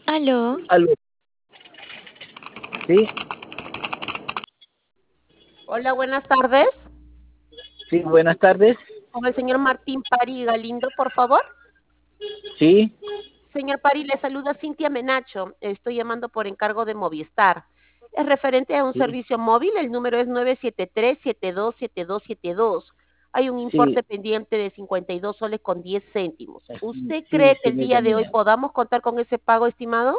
Aló, Aló. Sí, Hola, buenas tardes. sí, buenas tardes. Con el señor Martín Pari Galindo, por favor. Sí, Señor Pari, le saluda Cintia Menacho. Estoy llamando por encargo de Movistar. Es referente a un sí, servicio móvil. El número es 973-727272. Hay un sí, importe pendiente de 52 soles con 10 céntimos. ¿Usted sí, cree que el señorita día de hoy mía. podamos contar con ese pago, estimado?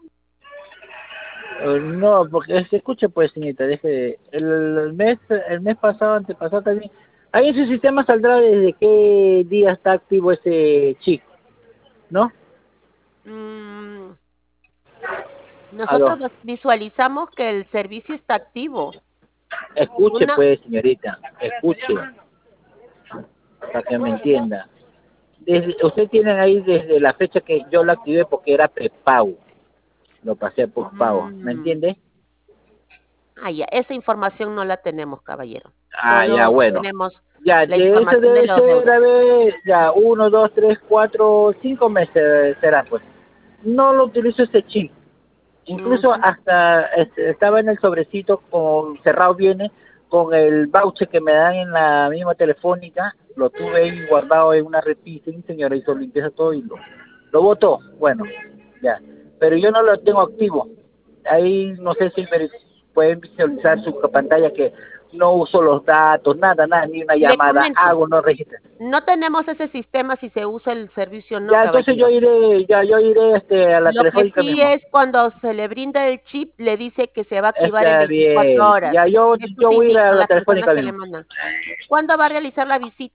No, porque se escuche pues, señorita, deje, el mes pasado, antepasado también, ahí en su sistema saldrá desde qué día está activo ese chip, ¿no? Mm, Aló, nosotros visualizamos que el servicio está activo. escuche Una, pues, señorita, escuche, para que me entienda. Usted tiene ahí desde la fecha que yo lo activé porque era prepago, lo pasé por pago, ¿me mm, entiende? ya, esa información no la tenemos, caballero. Ah, ya, Solo bueno. tenemos Ya, la de eso información de debe los ser, a deudas. ver, ya, 1, 2, 3, 4, 5 meses será, pues. No lo utilizo ese chip. Incluso Ujú. hasta estaba en el sobrecito, con cerrado viene, con el voucher que me dan en la misma telefónica, lo tuve ahí guardado en una repisa, y mi señora hizo limpieza todo y lo botó. Bueno, ya. Pero yo no lo tengo activo. Ahí no sé si pueden visualizar su pantalla que no uso los datos, nada, nada, ni una Le llamada comento, hago, no registro. no tenemos ese sistema si se usa el servicio o no, Ya, entonces caballero. yo iré a la Lo que telefónica sí mismo. es cuando se le brinda el chip, le dice que se va a activar en Está 24 bien. horas. Ya, Eso yo se voy a ir indica a a la las personas telefónica que le mismo. mandan. ¿Cuándo va a realizar la visita?